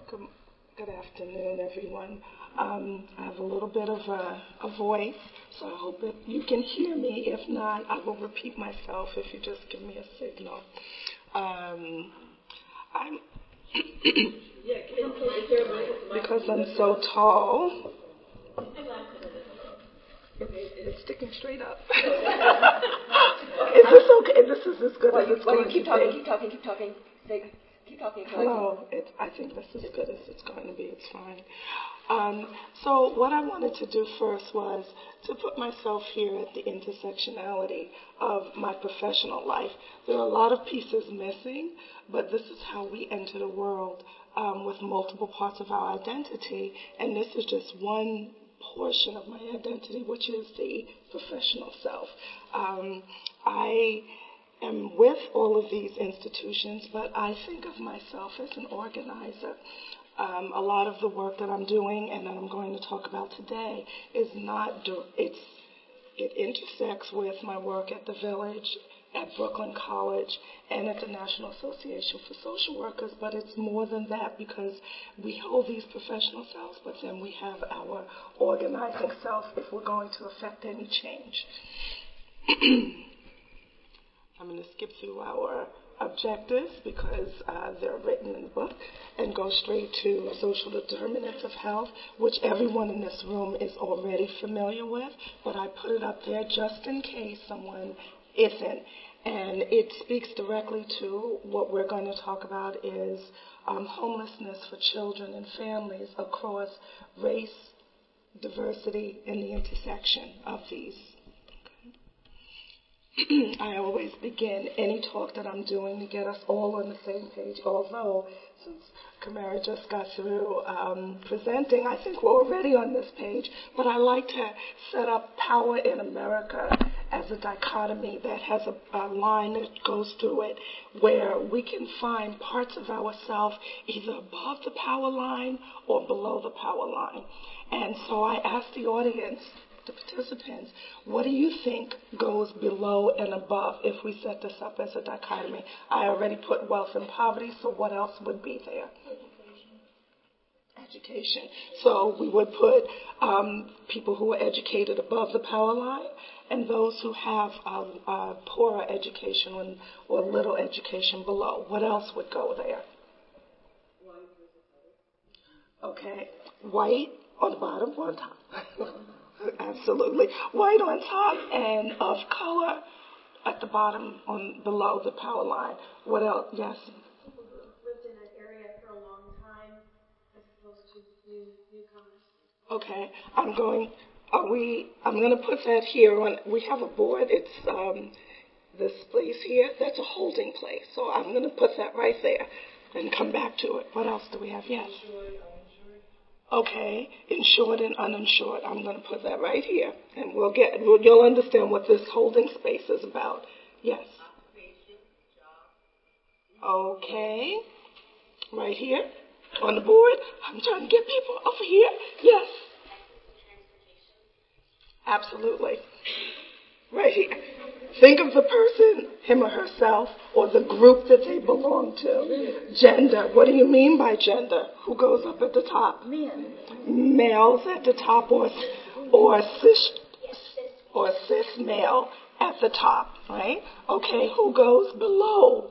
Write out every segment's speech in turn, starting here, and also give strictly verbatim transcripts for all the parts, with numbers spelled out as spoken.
Good, good afternoon, everyone. Um, I have a little bit of a, a voice, so I hope that you can hear me. If not, I will repeat myself if you just give me a signal. Um, I'm because I'm so tall. It's, it's sticking straight up. Is this okay? This is as good well, as you, it's well, going you keep to talking, be. keep talking, keep talking. Say, keep talking. Hello. It, I think this is as good as it's going to be. It's fine. Um, so what I wanted to do first was to put myself here at the intersectionality of my professional life. There are a lot of pieces missing, but this is how we enter the world um, with multiple parts of our identity, and this is just one portion of my identity, which is the professional self. Um, I am with all of these institutions, but I think of myself as an organizer. Um, a lot of the work that I'm doing and that I'm going to talk about today is not, it's, it intersects with my work at the Village, at Brooklyn College, and at the National Association for Social Workers, but it's more than that because we hold these professional selves, but then we have our organizing self if we're going to affect any change. I'm going to skip through our objectives because uh, they're written in the book and go straight to social determinants of health, which everyone in this room is already familiar with, but I put it up there just in case someone isn't. And it speaks directly to what we're going to talk about is um, homelessness for children and families across race, diversity, and the intersection of these. I always begin any talk that I'm doing to get us all on the same page, although since Kamara just got through um, presenting, I think we're already on this page, but I like to set up power in America as a dichotomy that has a, a line that goes through it where we can find parts of ourselves either above the power line or below the power line. And so I asked the audience, the participants, what do you think goes below and above if we set this up as a dichotomy? I already put wealth and poverty, so what else would be there? Education. Education. So we would put um, people who are educated above the power line and those who have um, uh, poorer education or, or little education below. What else would go there? Okay. White on the bottom or on top? Absolutely. White on top and of color at the bottom on below the power line. What else? Yes. People who have lived in an area for a long time as opposed to new newcomers. Okay. I'm going are we I'm gonna put that here on we have a board. It's um this place here, that's a holding place. So I'm gonna put that right there and come back to it. What else do we have? Yes. Okay, insured and uninsured. I'm going to put that right here, and we'll get. We'll, you'll understand what this holding space is about. Yes. Okay, right here on the board. I'm trying to get people over here. Yes. Absolutely. Right here. Think of the person, him or herself, or the group that they belong to. Gender. What do you mean by gender? Who goes up at the top? Men. Males at the top, or or cis or cis male at the top, right? Okay. Who goes below?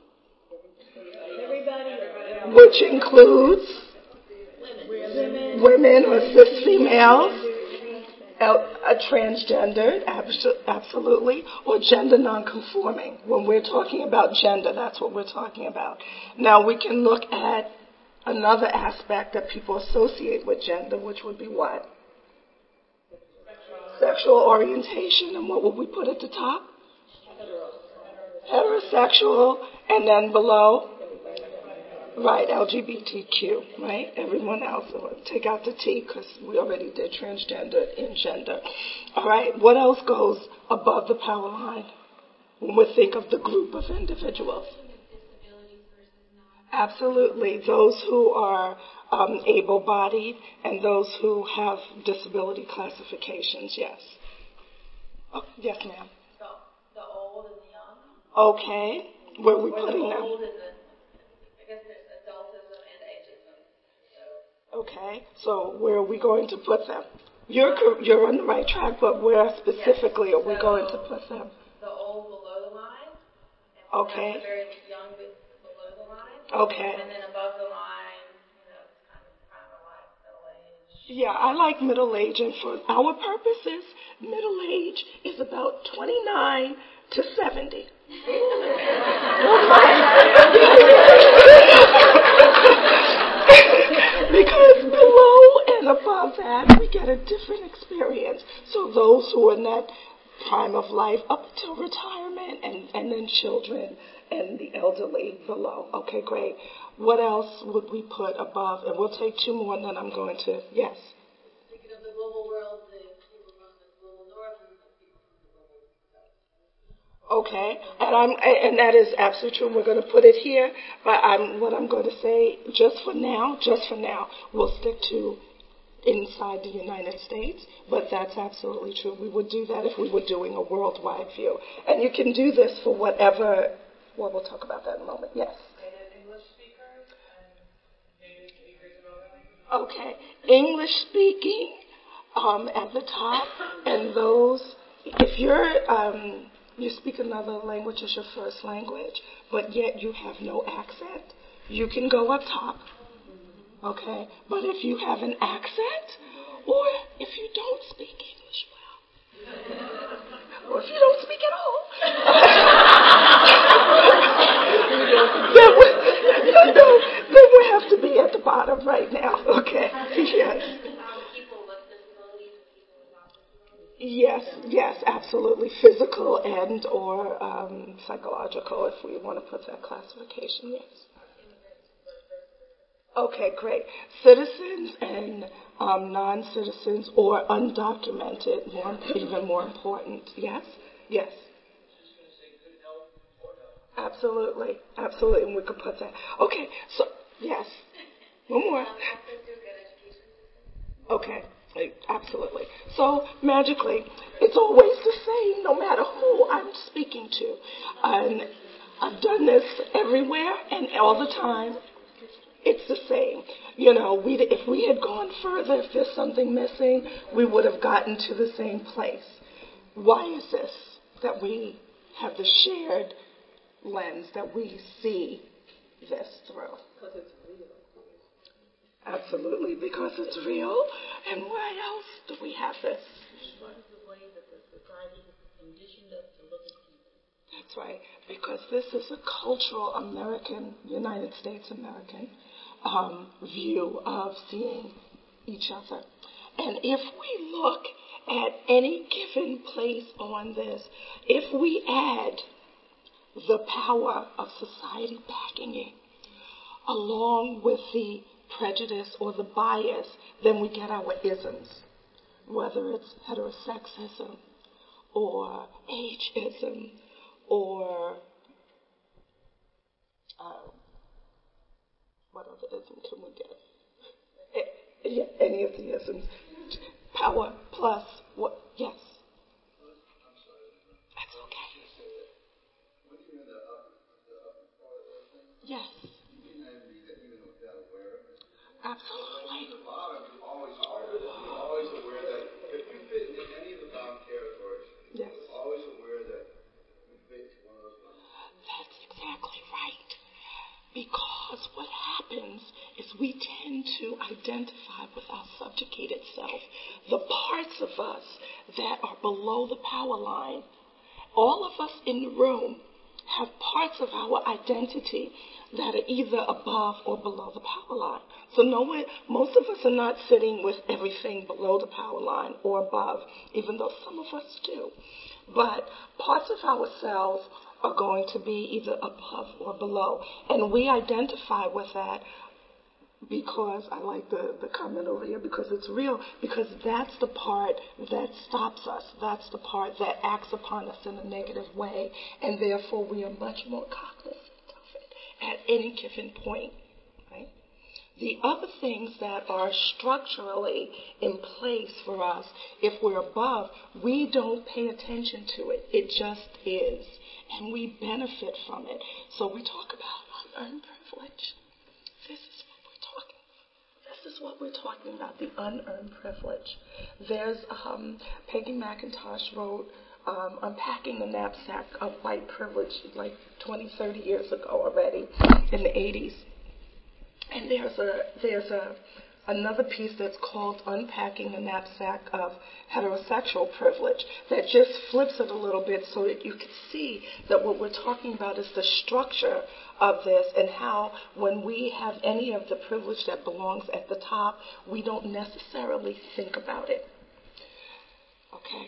Everybody. Which includes women, women or cis females. A transgendered, absolutely, or gender nonconforming. When we're talking about gender, that's what we're talking about. Now, we can look at another aspect that people associate with gender, which would be what? Sexual orientation. And what would we put at the top? Heterosexual. And then below? Right, L G B T Q, right? Everyone else. Take out the T because we already did transgender in gender. All right, what else goes above the power line when we think of the group of individuals? Absolutely, those who are um, able-bodied and those who have disability classifications, yes. Oh, yes, ma'am. The, the old and the young. Okay, where are we putting them? Okay, so where are we going to put them? You're cor- you're on the right track, but where specifically are we So, going to put them? The old below the line. And Okay. The very young bit below the line. Okay. And then above the line, you know, it's kind of prime of life, middle age. Yeah, I like middle age, and for our purposes, middle age is about twenty-nine to seventy. Because below and above that, we get a different experience. So those who are in that prime of life up until retirement, and, and then children and the elderly below. Okay, great. What else would we put above? And we'll take two more, and then I'm going to, yes. Thinking of the global world, the people from the global north and the people from the global south. Okay, and I'm and that is absolutely true. We're going to put it here, but I'm what I'm going to say just for now, just for now, we'll stick to inside the United States. But that's absolutely true. We would do that if we were doing a worldwide view, and you can do this for whatever. Well, we'll talk about that in a moment. Yes. English speakers and native speakers of other languages. Okay, English speaking um, at the top, and those if you're um, you speak another language as your first language, but yet you have no accent, you can go up top, okay? But if you have an accent, or if you don't speak English well, or if you don't speak at all, then, we, then, then we have to be at the bottom right now, okay? Yes. Yes, yes, absolutely. Physical and or um, psychological, if we want to put that classification, yes. Okay, great. Citizens and um, non-citizens or undocumented, more, even more important. Yes? Yes. Absolutely, absolutely, and we could put that. Okay, so, yes. One more. Okay. Absolutely. So magically, it's always the same no matter who I'm speaking to. And I've done this everywhere and all the time. It's the same. You know, we if we had gone further, if there's something missing, we would have gotten to the same place. Why is this? That we have the shared lens that we see this through. Because it's real. Absolutely, because it's real. And why else do we have this? What is the way that the society has conditioned us to look at people? That's right, because this is a cultural American, United States American um, view of seeing each other. And if we look at any given place on this, if we add the power of society backing it, along with the prejudice or the bias, then we get our isms, whether it's heterosexism or ageism or uh, what other ism can we get? A- yeah, any of the isms. Power plus what? Yes. That's okay. Yes. Absolutely. At the bottom, you're always, you're always aware that if you fit in any of the bottom categories, Yes. you're always aware that you fit one of those ones. That's exactly right. Because what happens is we tend to identify with our subjugated self, the parts of us that are below the power line. All of us in the room have parts of our identity that are either above or below the power line. So no one, most of us are not sitting with everything below the power line or above, even though some of us do. But parts of ourselves are going to be either above or below. And we identify with that because, I like the, the comment over here, because it's real, because that's the part that stops us. That's the part that acts upon us in a negative way. And therefore we are much more cognizant of it at any given point. Right? The other things that are structurally in place for us, if we're above, we don't pay attention to it. It just is. And we benefit from it. So we talk about unearned privilege. This is what we're talking. This is what we're talking about the unearned privilege. There's, um, Peggy McIntosh wrote um, Unpacking the Knapsack of White Privilege like twenty, thirty years ago already, in the eighties. And there's a there's a another piece that's called Unpacking the Knapsack of Heterosexual Privilege that just flips it a little bit so that you can see that what we're talking about is the structure of this and how when we have any of the privilege that belongs at the top, we don't necessarily think about it. Okay.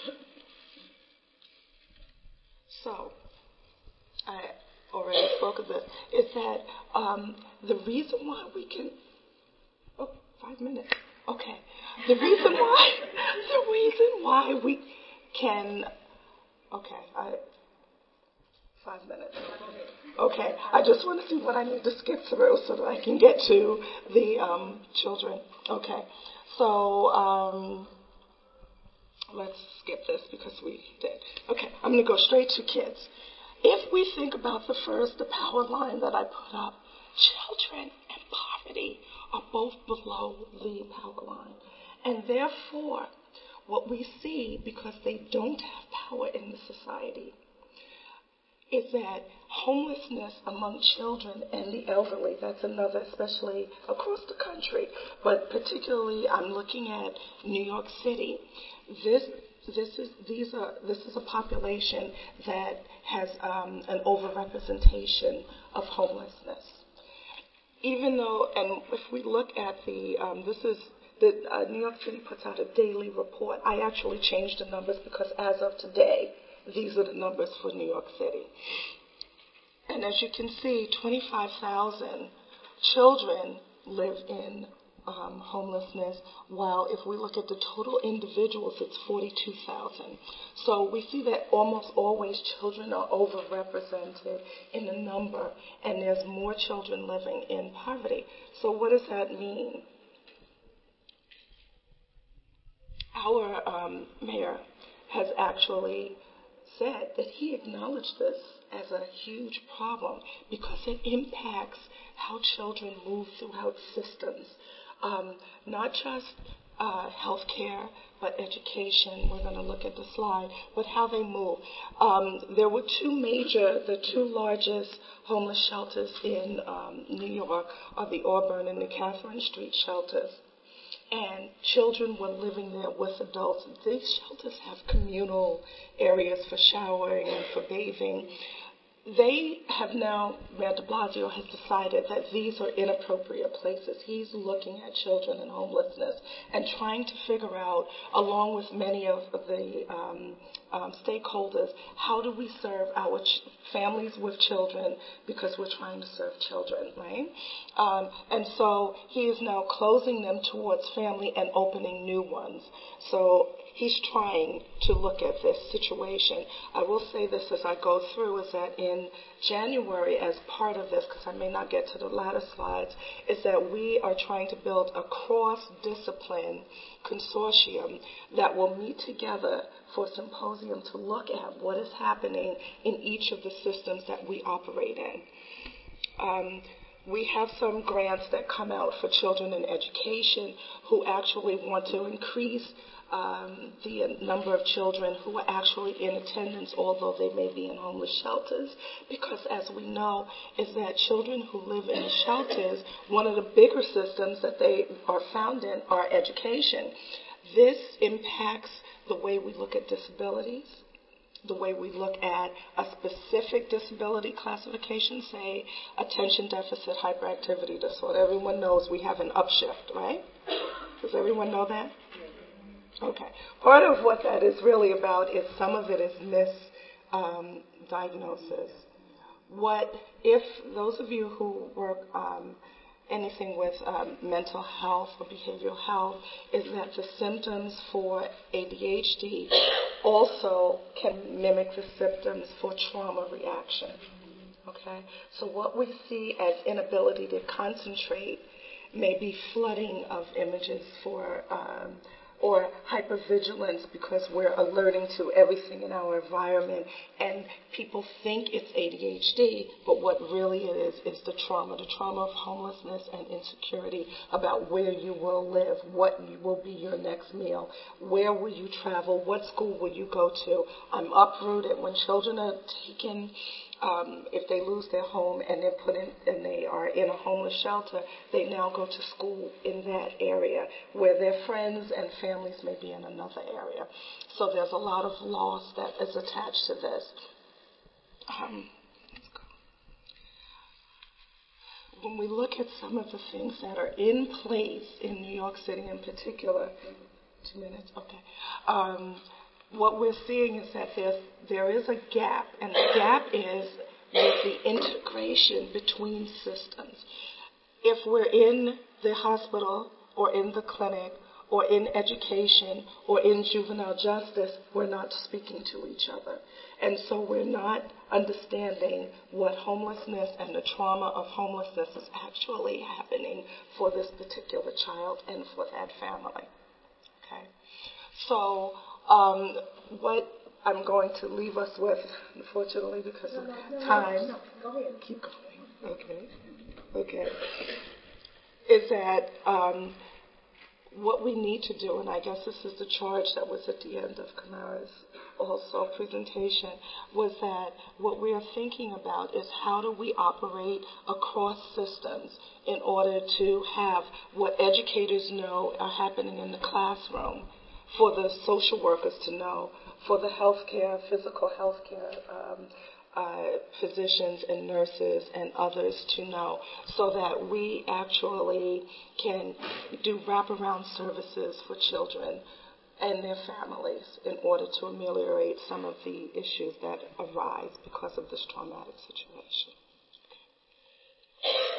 So, I already spoke of this, is that um, the reason why we can, oh, five minutes, okay. The reason why, the reason why we can, okay, I, five minutes. Okay, I just want to see what I need to skip through so that I can get to the um, children. Okay, so um, let's skip this because we did. Okay, I'm going to go straight to kids. If we think about the first, the power line that I put up, children and poverty are both below the power line. And therefore, what we see, because they don't have power in the society, is that homelessness among children and the elderly, that's another, especially across the country, but particularly I'm looking at New York City. This This is these are this is a population that has um, an overrepresentation of homelessness. Even though, and if we look at the, um, this is the uh, New York City puts out a daily report. I actually changed the numbers because as of today, these are the numbers for New York City. And as you can see, twenty-five thousand children live in Um, homelessness, while if we look at the total individuals, it's forty-two thousand. So we see that almost always children are overrepresented in the number, and there's more children living in poverty. So what does that mean? Our um, mayor has actually said that he acknowledged this as a huge problem because it impacts how children move throughout systems. Um, not just uh, health care, but education. We're going to look at the slide, but how they move. Um, there were two major, the two largest homeless shelters in um, New York are the Auburn and the Catherine Street shelters. And children were living there with adults. These shelters have communal areas for showering and for bathing. They have now, Mayor de Blasio has decided that these are inappropriate places. He's looking at children and homelessness and trying to figure out, along with many of the um, um, stakeholders, how do we serve our ch- families with children because we're trying to serve children, right? Um, and so he is now closing them towards family and opening new ones. So he's trying to look at this situation. I will say this as I go through, is that in January, as part of this, because I may not get to the latter slides, is that we are trying to build a cross-discipline consortium that will meet together for a symposium to look at what is happening in each of the systems that we operate in. Um, We have some grants that come out for children in education who actually want to increase um, the number of children who are actually in attendance, although they may be in homeless shelters. Because as we know, is that children who live in the shelters, one of the bigger systems that they are found in are education. This impacts the way we look at disabilities, the way we look at a specific disability classification, say attention deficit hyperactivity disorder. Everyone knows we have an upshift, right? Does everyone know that? Okay. Part of what that is really about is some of it is misdiagnosis. Um, what if those of you who work um, anything with um, mental health or behavioral health, is that the symptoms for A D H D also can mimic the symptoms for trauma reaction. Okay? So what we see as inability to concentrate may be flooding of images for um, or hypervigilance because we're alerting to everything in our environment, and people think it's A D H D, but what really it is is the trauma, the trauma of homelessness and insecurity about where you will live, what will be your next meal, where will you travel, what school will you go to. I'm uprooted when children are taken. Um, if they lose their home and they're put in, and they are in a homeless shelter, they now go to school in that area where their friends and families may be in another area. So there's a lot of loss that is attached to this. Um, let's go. When we look at some of the things that are in place in New York City in particular, two minutes, okay. Um, what we're seeing is that there's, there is a gap, and the gap is with the integration between systems. If we're in the hospital or in the clinic or in education or in juvenile justice, we're not speaking to each other. And so we're not understanding what homelessness and the trauma of homelessness is actually happening for this particular child and for that family. Okay? So um, what I'm going to leave us with, unfortunately, because No, of no, no, time. no, go ahead. Keep going. Okay. Okay. Is that um, what we need to do, and I guess this is the charge that was at the end of Kamara's also presentation, was that what we are thinking about is how do we operate across systems in order to have what educators know are happening in the classroom, for the social workers to know, for the healthcare, physical healthcare um, uh, physicians and nurses and others to know, so that we actually can do wraparound services for children and their families in order to ameliorate some of the issues that arise because of this traumatic situation.